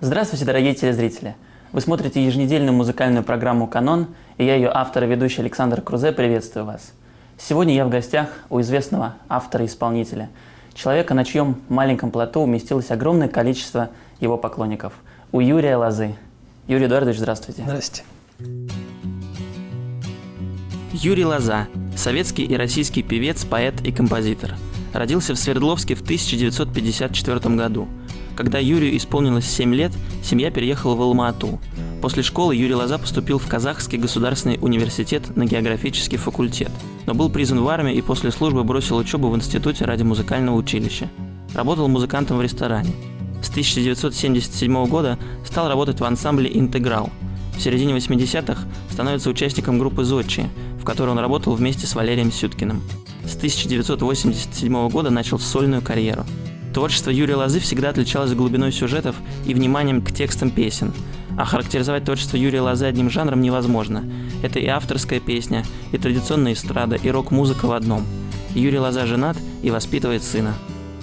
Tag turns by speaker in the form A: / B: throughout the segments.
A: Здравствуйте, дорогие телезрители! Вы смотрите еженедельную музыкальную программу «Канон», и я, ее автор и ведущий Александр Крузе, приветствую вас. Сегодня я в гостях у известного автора и исполнителя, человека, на чьем маленьком плато уместилось огромное количество его поклонников, у Юрия Лозы. Юрий Эдуардович, здравствуйте.
B: Здравствуйте.
A: Юрий Лоза – советский и российский певец, поэт и композитор. Родился в Свердловске в 1954 году. Когда Юрию исполнилось 7 лет, семья переехала в Алма-Ату. После школы Юрий Лоза поступил в Казахский государственный университет на географический факультет, но был призван в армию и после службы бросил учебу в институте ради музыкального училища. Работал музыкантом в ресторане. С 1977 года стал работать в ансамбле «Интеграл». В середине 80-х становится участником группы «Зодчи», в которой он работал вместе с Валерием Сюткиным. С 1987 года начал сольную карьеру. Творчество Юрия Лозы всегда отличалось глубиной сюжетов и вниманием к текстам песен. А характеризовать творчество Юрия Лозы одним жанром невозможно. Это и авторская песня, и традиционная эстрада, и рок-музыка в одном. Юрий Лоза женат и воспитывает сына.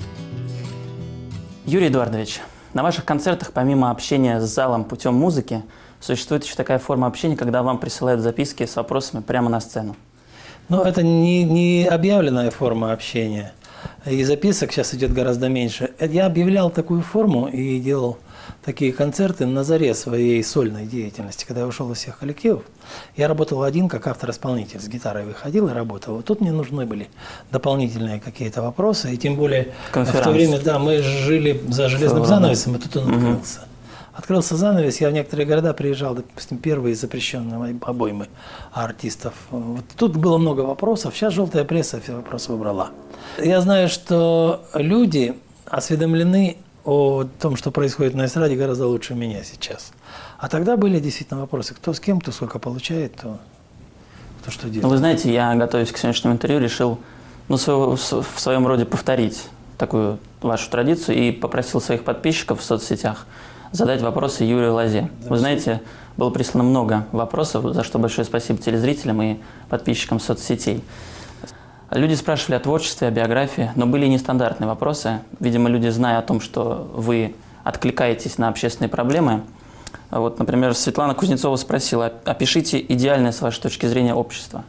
A: Юрий Эдуардович, на ваших концертах, помимо общения с залом путем музыки, существует еще такая форма общения, когда вам присылают записки с вопросами прямо на сцену.
B: Но это не объявленная форма общения. И записок сейчас идет гораздо меньше. Я объявлял такую форму и делал такие концерты на заре своей сольной деятельности. Когда я ушел из всех коллективов, я работал один, как автор-исполнитель. С гитарой выходил и работал. Вот тут мне нужны были дополнительные какие-то вопросы. И тем более в то время, да, мы жили за железным занавесом, и тут он открылся. Открылся занавес, я в некоторые города приезжал, допустим, первые запрещенные обоймы артистов. Вот тут было много вопросов, сейчас желтая пресса все вопросы убрала. Я знаю, что люди осведомлены о том, что происходит на эстраде, гораздо лучше меня сейчас. А тогда были действительно вопросы, кто с кем, кто сколько получает, кто что делает.
A: Ну, вы знаете, я, готовясь к сегодняшнему интервью, решил в своем роде повторить такую вашу традицию и попросил своих подписчиков в соцсетях задать вопросы Юрию Лозе. Вы знаете, было прислано много вопросов, за что большое спасибо телезрителям и подписчикам соцсетей. Люди спрашивали о творчестве, о биографии, но были и нестандартные вопросы. Видимо, люди, зная о том, что вы откликаетесь на общественные проблемы. Вот, например, Светлана Кузнецова спросила: опишите идеальное с вашей точки зрения общество.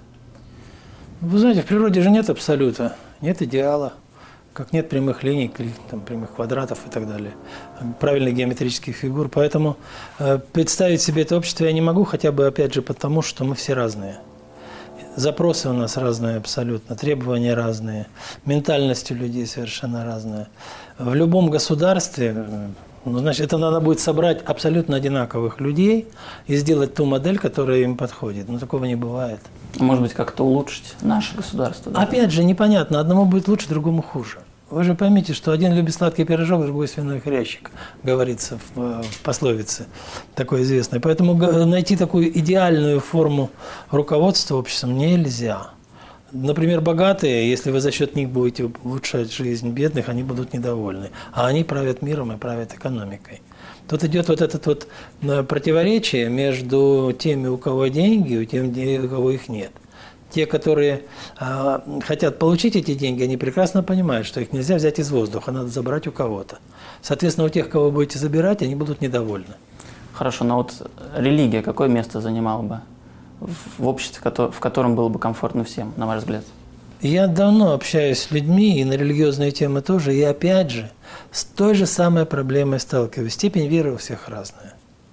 B: Вы знаете, в природе же нет абсолюта, нет идеала. Как нет прямых линий, там, прямых квадратов и так далее, правильных геометрических фигур. Поэтому представить себе это общество я не могу, хотя бы, опять же, потому что мы все разные. Запросы у нас разные абсолютно, требования разные, ментальность у людей совершенно разная. В любом государстве, значит, это надо будет собрать абсолютно одинаковых людей и сделать ту модель, которая им подходит. Но такого не бывает.
A: Может быть, как-то улучшить наше государство? Да?
B: Опять же, непонятно. Одному будет лучше, другому хуже. Вы же поймите, что один любит сладкий пирожок, другой свиной хрящик, говорится в пословице такой известной. Поэтому найти такую идеальную форму руководства обществом нельзя. Например, богатые, если вы за счет них будете улучшать жизнь бедных, они будут недовольны. А они правят миром и правят экономикой. Тут идет вот это вот противоречие между теми, у кого деньги, и теми, у кого их нет. Те, которые хотят получить эти деньги, они прекрасно понимают, что их нельзя взять из воздуха, надо забрать у кого-то. Соответственно, у тех, кого вы будете забирать, они будут недовольны.
A: Хорошо, но вот религия какое место занимала бы в обществе, в котором было бы комфортно всем, на ваш взгляд?
B: Я давно общаюсь с людьми, и на религиозные темы тоже, и опять же, с той же самой проблемой сталкиваюсь. Степень веры у всех разная.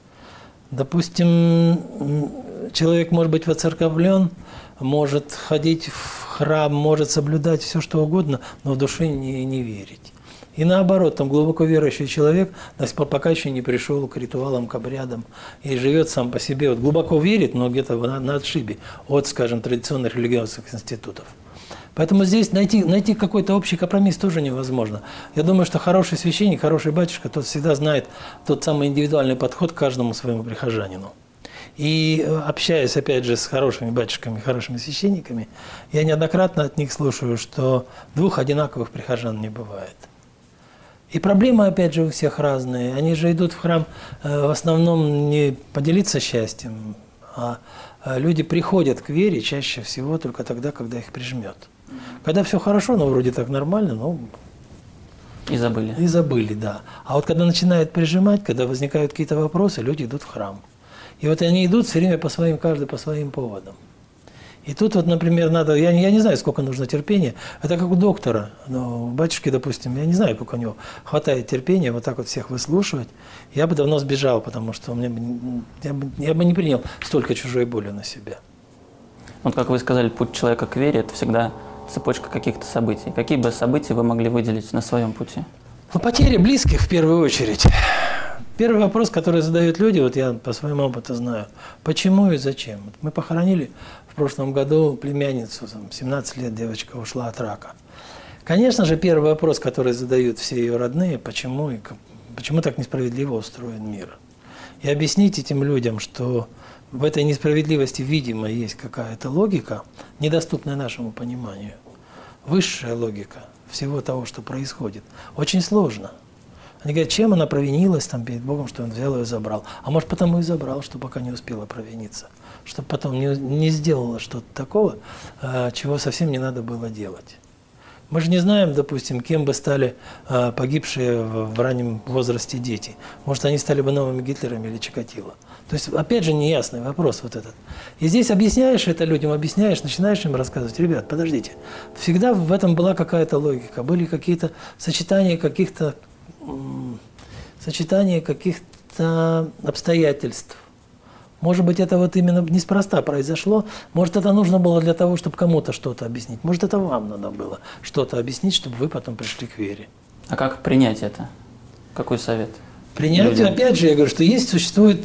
B: Допустим, человек может быть воцерковлен, может ходить в храм, может соблюдать все, что угодно, но в душе не верить. И наоборот, там глубоко верующий человек до сих пор пока еще не пришел к ритуалам, к обрядам, и живет сам по себе, вот глубоко верит, но где-то на отшибе от, скажем, традиционных религиозных институтов. Поэтому здесь найти какой-то общий компромисс тоже невозможно. Я думаю, что хороший священник, хороший батюшка, тот всегда знает тот самый индивидуальный подход к каждому своему прихожанину. И общаясь, опять же, с хорошими батюшками, хорошими священниками, я неоднократно от них слушаю, что двух одинаковых прихожан не бывает. И проблемы, опять же, у всех разные. Они же идут в храм в основном не поделиться счастьем, а люди приходят к вере чаще всего только тогда, когда их прижмет. Когда все хорошо, ну, вроде так нормально, но
A: И забыли.
B: И забыли, да. А вот когда начинают прижимать, когда возникают какие-то вопросы, люди идут в храм. И вот они идут все время каждый по своим поводам. И тут вот, например, надо, я не знаю, сколько нужно терпения, это как у доктора, но у батюшки, допустим, я не знаю, сколько у него хватает терпения вот так вот всех выслушивать. Я бы давно сбежал, потому что я бы не принял столько чужой боли на себя.
A: Вот как вы сказали, путь человека к вере – это всегда цепочка каких-то событий. Какие бы события вы могли выделить на своем пути?
B: Ну, потеря близких в первую очередь. Первый вопрос, который задают люди, вот я по своему опыту знаю, почему и зачем. Мы похоронили в прошлом году племянницу, 17 лет девочка ушла от рака. Конечно же, первый вопрос, который задают все ее родные, почему так несправедливо устроен мир. И объяснить этим людям, что в этой несправедливости, видимо, есть какая-то логика, недоступная нашему пониманию. Высшая логика всего того, что происходит. Очень сложно. Они говорят, чем она провинилась там перед Богом, что он взял ее и забрал. А может, потому и забрал, что пока не успела провиниться. Чтобы потом не сделала что-то такого, чего совсем не надо было делать. Мы же не знаем, допустим, кем бы стали погибшие в раннем возрасте дети. Может, они стали бы новыми Гитлерами или Чикатило. То есть, опять же, неясный вопрос вот этот. И здесь объясняешь это людям, начинаешь им рассказывать, ребят, подождите, всегда в этом была какая-то логика, были какие-то сочетания каких-то обстоятельств. Может быть, это вот именно неспроста произошло. Может, это нужно было для того, чтобы кому-то что-то объяснить. Может, это вам надо было что-то объяснить, чтобы вы потом пришли к вере.
A: А как принять это? Какой совет?
B: Принять, людям? Опять же, я говорю, что существует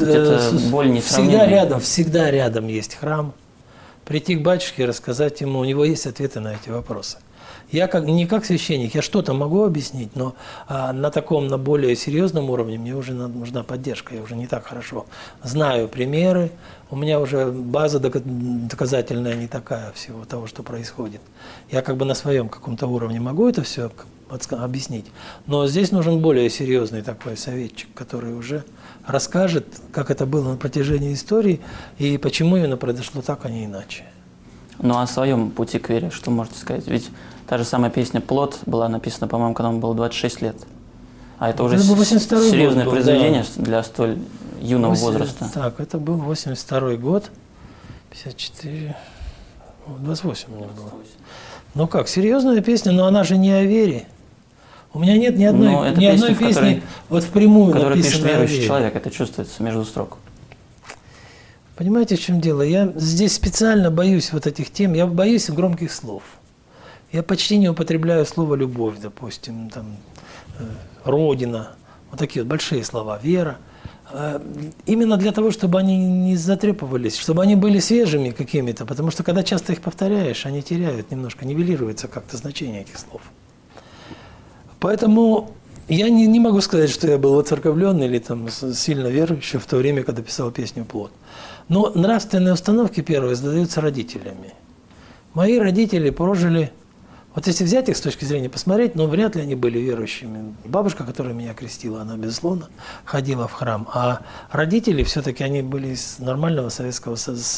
B: всегда рядом есть храм. Прийти к батюшке и рассказать ему, у него есть ответы на эти вопросы. Я не как священник, я что-то могу объяснить, но на более серьезном уровне мне уже нужна поддержка. Я уже не так хорошо знаю примеры, у меня уже база доказательная не такая всего того, что происходит. Я как бы на своем каком-то уровне могу это все объяснить, но здесь нужен более серьезный такой советчик, который уже расскажет, как это было на протяжении истории и почему именно произошло так, а не иначе.
A: Ну а о своем пути к вере что можете сказать? Ведь та же самая песня «Плод» была написана, по-моему, когда вам было 26 лет. А это уже серьезное произведение для столь юного возраста.
B: Так, это был 82-й год, 54, 28 у меня было. Ну как, серьезная песня, но она же не о вере. У меня нет ни одной песни вот впрямую написанной о вере. Которую пишет верующий человек,
A: это чувствуется между строк.
B: Понимаете, в чем дело? Я здесь специально боюсь вот этих тем, я боюсь громких слов. Я почти не употребляю слово «любовь», допустим, там, «родина», вот такие вот большие слова, «вера». Именно для того, чтобы они не затрепывались, чтобы они были свежими какими-то, потому что когда часто их повторяешь, они теряют немножко, нивелируется как-то значение этих слов. Поэтому я не могу сказать, что я был воцерковленный или там сильно верующий в то время, когда писал песню «Плод». Но нравственные установки первые задаются родителями. Мои родители прожили, вот если взять их с точки зрения посмотреть, но вряд ли они были верующими. Бабушка, которая меня крестила, она, безусловно, ходила в храм. А родители все-таки они были из нормального советской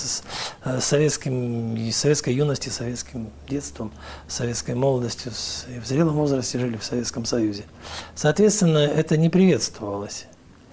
B: юности, советским детством, советской молодостью, и в зрелом возрасте жили в Советском Союзе. Соответственно, это не приветствовалось.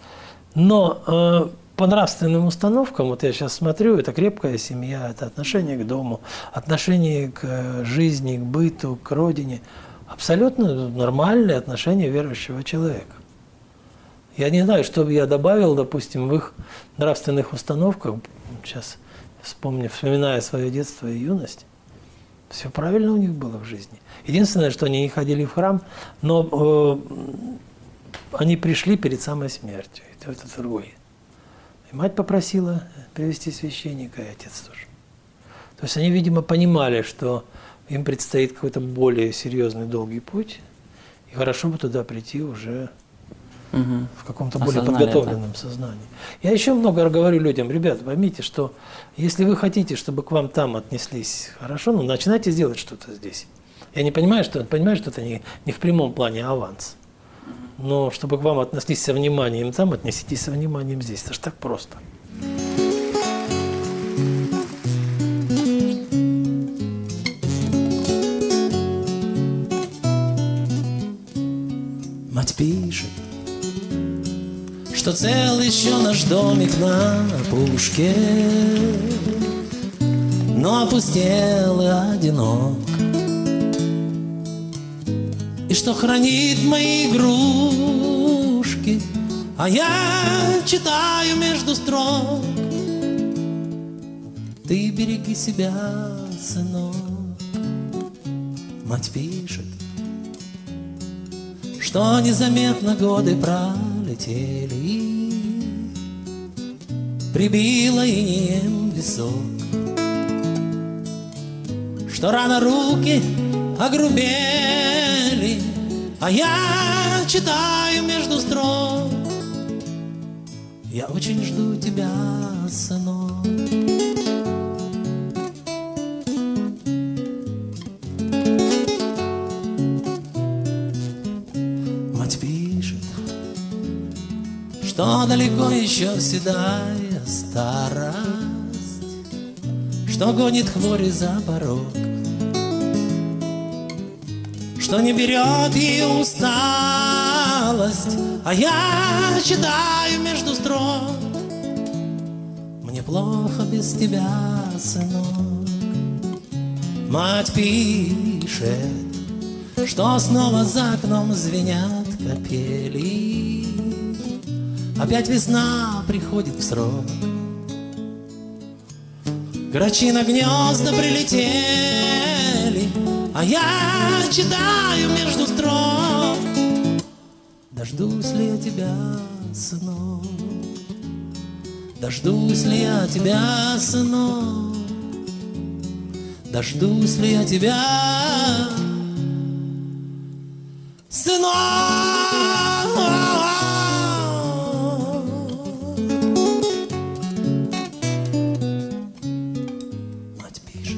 B: Но по нравственным установкам, вот я сейчас смотрю, это крепкая семья, это отношение к дому, отношение к жизни, к быту, к родине. Абсолютно нормальное отношение верующего человека. Я не знаю, что бы я добавил, допустим, в их нравственных установках, сейчас вспоминая свое детство и юность, все правильно у них было в жизни. Единственное, что они не ходили в храм, но они пришли перед самой смертью, это другое. И мать попросила привести священника, и отец тоже. То есть они, видимо, понимали, что им предстоит какой-то более серьезный, долгий путь, и хорошо бы туда прийти уже в каком-то более подготовленном сознании. Я еще много говорю людям, ребята, поймите, что если вы хотите, чтобы к вам там отнеслись хорошо, ну, начинайте делать что-то здесь. Я не понимаю, что это не в прямом плане аванс. Но чтобы к вам отнеслись со вниманием там, отнеситесь со вниманием здесь. Это же так просто. Мать пишет, что цел еще наш домик на опушке, но опустел и одинок, и что хранит мои игрушки, а я читаю между строк. Ты береги себя, сынок. Мать пишет, что незаметно годы пролетели, прибило инеем висок, что рано руки огрубели, а я читаю между строк. Я очень жду тебя, сынок. Мать пишет, что далеко еще седая старость, что гонит хвори за порог, что не берет ее усталость, а я читаю между строк. Мне плохо без тебя, сынок. Мать пишет, что снова за окном звенят капели, опять весна приходит в срок. Грачи на гнезда прилетели, а я читаю между строк. Дождусь ли я тебя, сынок? Дождусь ли я тебя, сынок? Дождусь ли я тебя, сынок? Мать пишет.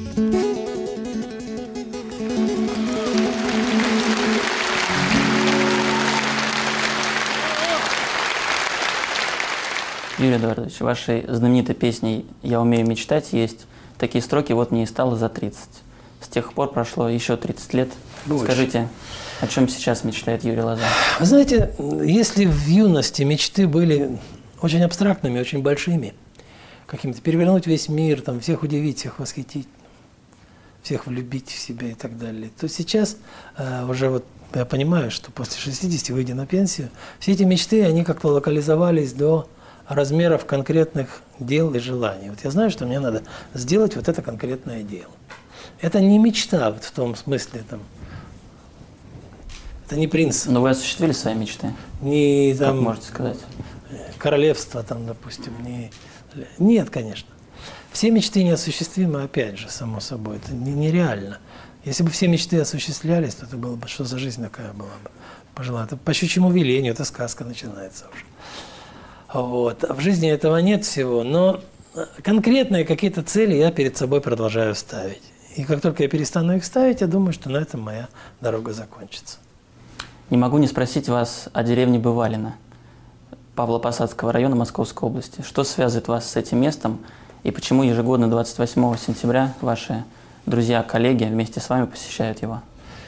A: Юрий Эдуардович, в вашей знаменитой песне «Я умею мечтать» есть такие строки: «Вот мне и стало за 30». С тех пор прошло еще 30 лет.
B: Больше.
A: Скажите, о чем сейчас мечтает Юрий Лоза?
B: Вы знаете, если в юности мечты были очень абстрактными, очень большими, какими-то перевернуть весь мир, там, всех удивить, всех восхитить, всех влюбить в себя и так далее, то сейчас уже вот я понимаю, что после 60, выйдя на пенсию, все эти мечты, они как-то локализовались до размеров конкретных дел и желаний. Вот я знаю, что мне надо сделать вот это конкретное дело. Это не мечта вот в том смысле, там, это не принцип.
A: Но вы осуществили свои мечты?
B: Не, там,
A: как можете сказать?
B: Королевство, там, допустим, не... Нет, конечно. Все мечты неосуществимы, опять же, само собой. Это нереально. Если бы все мечты осуществлялись, то это было бы, что за жизнь такая была бы пожелана. Это по щучьему велению, это сказка начинается уже. Вот. А в жизни этого нет всего, но конкретные какие-то цели я перед собой продолжаю ставить. И как только я перестану их ставить, я думаю, что на этом моя дорога закончится.
A: Не могу не спросить вас о деревне Бывалино Павлопосадского района Московской области. Что связывает вас с этим местом и почему ежегодно 28 сентября ваши друзья, коллеги вместе с вами посещают его?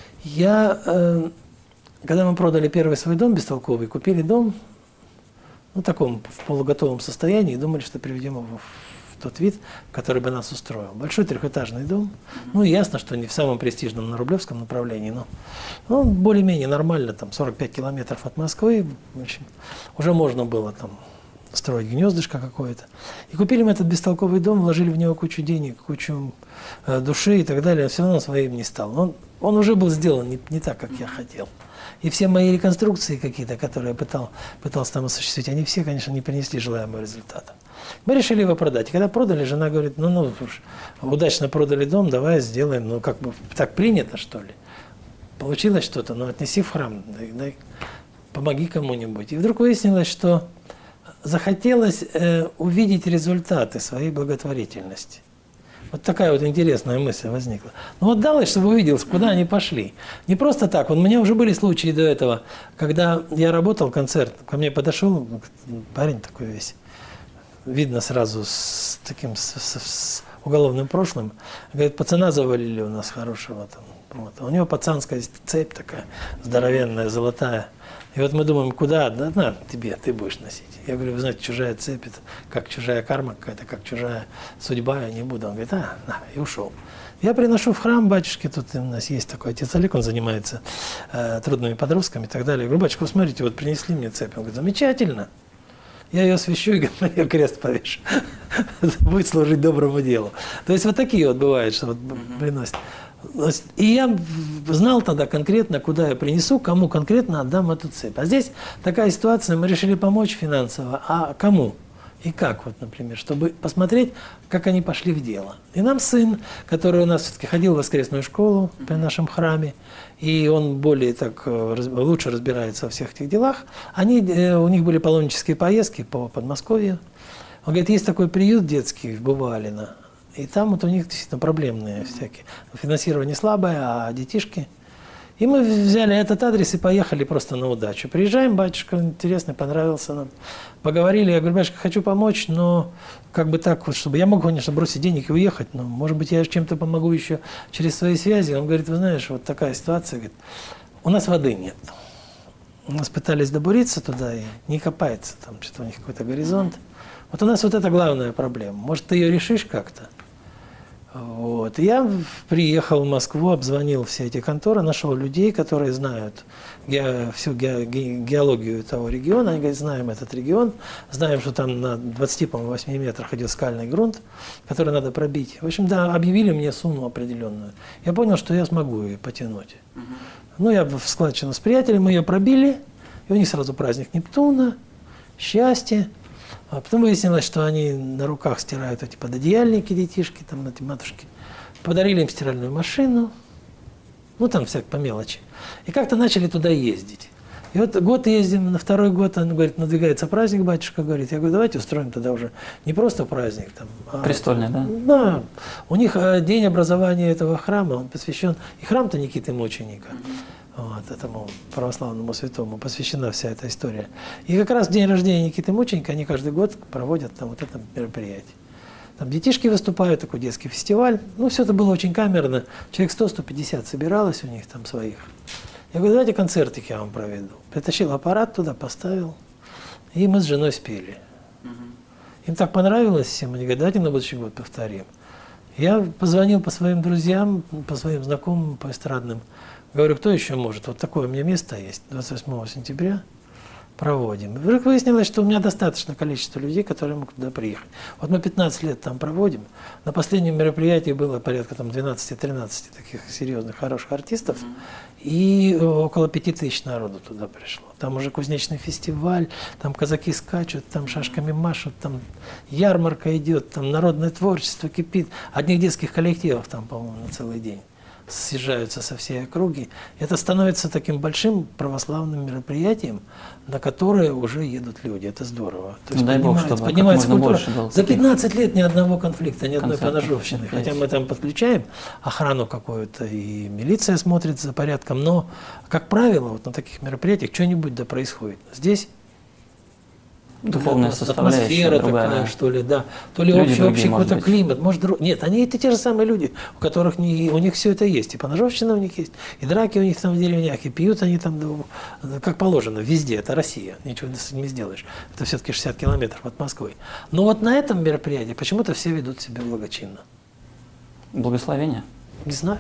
B: Когда мы продали первый свой дом бестолковый, купили дом, в таком в полуготовом состоянии, и думали, что приведем его в тот вид, который бы нас устроил. Большой трехэтажный дом. Ну, ясно, что не в самом престижном на Рублевском направлении, но более-менее нормально, там 45 километров от Москвы. В общем, уже можно было там строить гнездышко какое-то. И купили мы этот бестолковый дом, вложили в него кучу денег, кучу души и так далее. Все равно своим не стал. Он уже был сделан не так, как я хотел. И все мои реконструкции какие-то, которые я пытался там осуществить, они все, конечно, не принесли желаемого результата. Мы решили его продать. И когда продали, жена говорит, удачно продали дом, давай сделаем, как бы так принято, что ли. Получилось что-то, отнеси в храм, дай, помоги кому-нибудь. И вдруг выяснилось, что захотелось увидеть результаты своей благотворительности. Вот такая вот интересная мысль возникла. Отдалось, чтобы увидел, куда они пошли. Не просто так. У меня уже были случаи до этого, когда я работал, концерт, ко мне подошел парень такой весь, видно сразу с таким с уголовным прошлым, говорит, пацана завалили у нас хорошего там. Вот. А у него пацанская цепь такая, здоровенная, золотая. И вот мы думаем, куда? Да на тебе, ты будешь носить. Я говорю, вы знаете, чужая цепь, это как чужая карма какая-то, как чужая судьба, я не буду. Он говорит, на, и ушел. Я приношу в храм батюшке, тут у нас есть такой отец Олег, он занимается трудными подростками и так далее. Я говорю, батюшка, смотрите, вот принесли мне цепь. Он говорит, замечательно. Я ее освящу и на ее крест повешу. Будет служить доброму делу. То есть вот такие вот бывают, что вот приносят. И я знал тогда конкретно, куда я принесу, кому конкретно отдам эту цепь. А здесь такая ситуация, мы решили помочь финансово, а кому? И как, вот, например, чтобы посмотреть, как они пошли в дело. И нам сын, который у нас все-таки ходил в воскресную школу при нашем храме, и он более так лучше разбирается во всех этих делах, у них были паломнические поездки по Подмосковью. Он говорит, есть такой приют детский в Бувалино, и там вот у них действительно проблемные всякие. Финансирование слабое, а детишки. И мы взяли этот адрес и поехали просто на удачу. Приезжаем, батюшка интересный, понравился нам. Поговорили, я говорю, батюшка, хочу помочь, но как бы так вот, чтобы я мог, конечно, бросить денег и уехать, но, может быть, я чем-то помогу еще через свои связи. Он говорит, вы знаешь, вот такая ситуация, говорит, у нас воды нет. У нас пытались добуриться туда, и не копается, там что-то у них какой-то горизонт. Вот у нас вот это главная проблема. Может, ты ее решишь как-то? Вот. Я приехал в Москву, обзвонил все эти конторы, нашел людей, которые знают всю геологию того региона. Они говорят, знаем этот регион, знаем, что там на 28 метрах идет скальный грунт, который надо пробить. В общем, да, объявили мне сумму определенную. Я понял, что я смогу ее потянуть. Ну, я в складчину с приятелем, мы ее пробили, и у них сразу праздник Нептуна, счастье. А потом выяснилось, что они на руках стирают эти пододеяльники, детишки, там, эти матушки. Подарили им стиральную машину, ну, там всяк по мелочи. И как-то начали туда ездить. И вот год ездим, на второй год, он говорит, надвигается праздник, батюшка говорит. Я говорю, давайте устроим тогда уже не просто праздник. Там,
A: Престольный, да?
B: Да. У них день образования этого храма, он посвящен, и храм-то Никиты Мученика. Вот, этому православному святому посвящена вся эта история. И как раз в день рождения Никиты Мученика они каждый год проводят там вот это мероприятие. Там детишки выступают, такой детский фестиваль. Ну, все это было очень камерно. Человек 100-150 собиралось у них там своих. Я говорю, давайте концертик я вам проведу. Притащил аппарат туда, поставил. И мы с женой спели. Им так понравилось всем. Они говорят, давайте на будущий год повторим. Я позвонил по своим друзьям, по своим знакомым, по эстрадным. Говорю, кто еще может? Вот такое у меня место есть, 28 сентября проводим. И вдруг выяснилось, что у меня достаточно количество людей, которые могут туда приехать. Вот мы 15 лет там проводим. На последнем мероприятии было порядка там 12-13 таких серьезных, хороших артистов. И около 5000 народу туда пришло. Там уже кузнечный фестиваль, там казаки скачут, там шашками машут, там ярмарка идет, там народное творчество кипит. Одних детских коллективов там, по-моему, на целый день съезжаются со всей округи. Это становится таким большим православным мероприятием, на которое уже едут люди. Это здорово. То есть
A: дай Бог, чтобы
B: поднимается
A: как можно
B: культура.
A: больше было.
B: За 15 лет ни одного конфликта, ни одной
A: Концертов,
B: поножовщины. Хотя мы там подключаем охрану какую-то, и милиция смотрит за порядком. Но, как правило, вот на таких мероприятиях что-нибудь да происходит. Здесь
A: духовная составляющая
B: атмосфера
A: другая,
B: такая,
A: да.
B: что ли, да. То ли
A: Люди
B: общий какой-то
A: быть.
B: климат. Может, нет, они это те же самые люди, у которых у них все это есть. И поножовщина у них есть, и драки у них там в деревнях, и пьют они там, как положено, везде. Это Россия, ничего с этим не сделаешь. Это все-таки 60 километров от Москвы. Но вот на этом мероприятии почему-то все ведут себя благочинно.
A: Благословение?
B: Не знаю.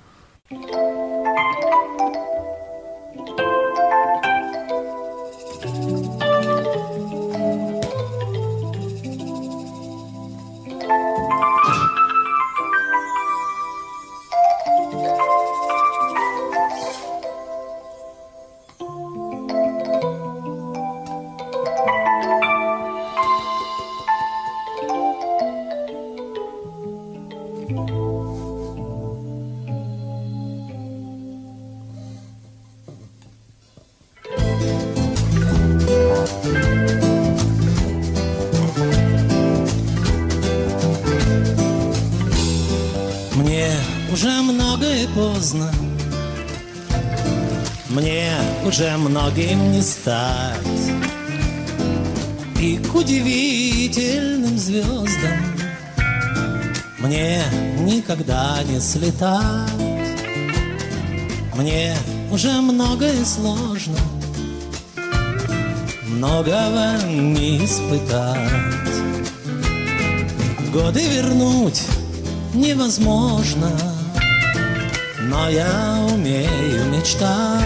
C: Мне уже многое поздно, мне уже многим не стать, и к удивительным звездам мне никогда не слетать. Мне уже многое сложно, многого не испытать. Годы вернуть невозможно, но я умею мечтать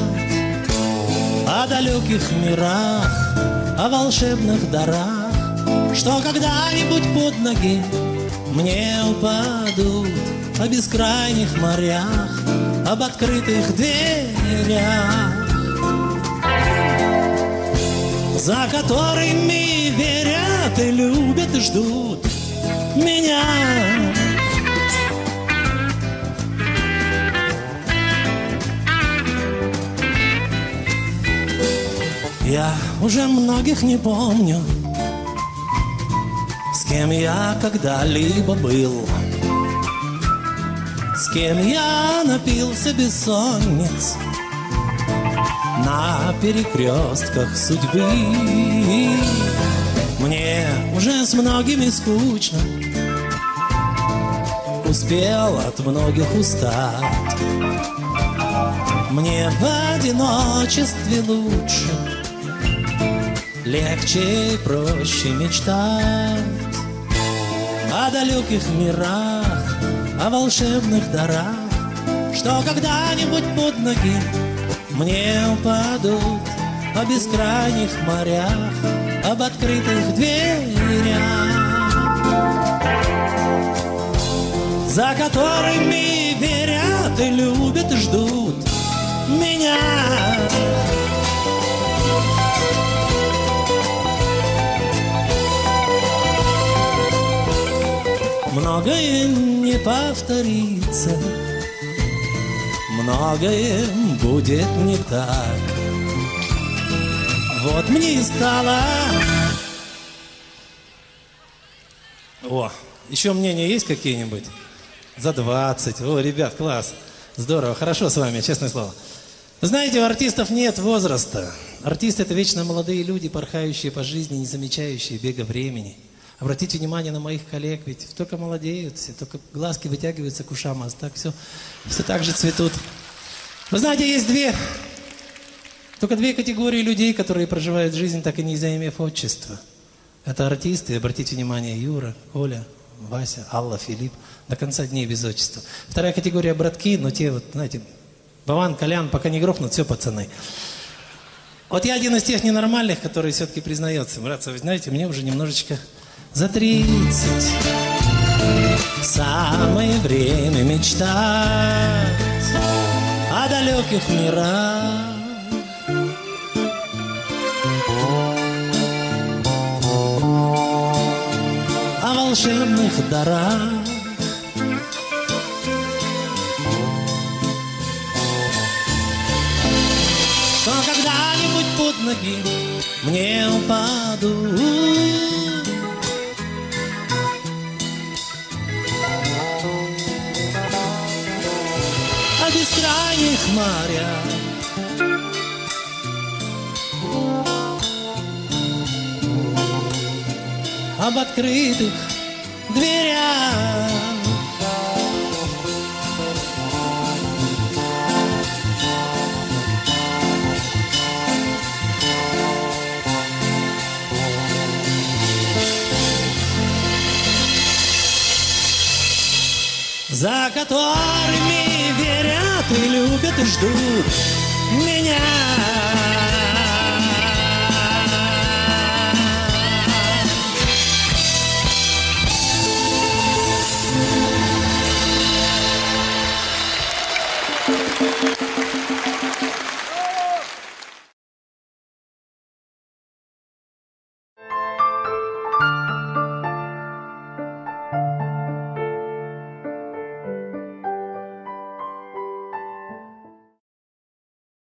C: о далеких мирах, о волшебных дарах, что когда-нибудь под ноги мне упадут, о бескрайних морях, об открытых дверях, за которыми верят и любят и ждут меня. Я уже многих не помню, с кем я когда-либо был, с кем я напился бессонниц на перекрестках судьбы. Мне уже с многими скучно, успел от многих устать. Мне в одиночестве лучше, легче и проще мечтать о далеких мирах, о волшебных дарах, что когда-нибудь под ноги мне упадут, о бескрайних морях, об открытых дверях, за которыми верят и любят и ждут меня. Многое не повторится, многое будет не так. Вот мне и стало. О, еще мнения есть какие-нибудь? За 20. О, ребят, класс. Здорово, хорошо с вами, честное слово. Знаете, у артистов нет возраста. Артисты — это вечно молодые люди, порхающие по жизни, не замечающие бега времени. Обратите внимание на моих коллег, ведь только молодеют все, только глазки вытягиваются к ушам, а так все так же цветут. Вы знаете, есть только две категории людей, которые проживают жизнь, так и не заимев отчества. Это артисты, обратите внимание, Юра, Коля, Вася, Алла, Филипп, до конца дней без отчества. Вторая категория — братки, но те вот, знаете, Вован, Колян, пока не грохнут, все, пацаны. Вот я один из тех ненормальных, который все-таки признается: братцы, вы знаете, мне уже немножечко за 30. Самое время мечтать о далеких мирах, о волшебных дарах, что когда-нибудь под ноги мне упадут, о бескрайних морях, об открытых дверях, за которыми верят и любят и ждут меня.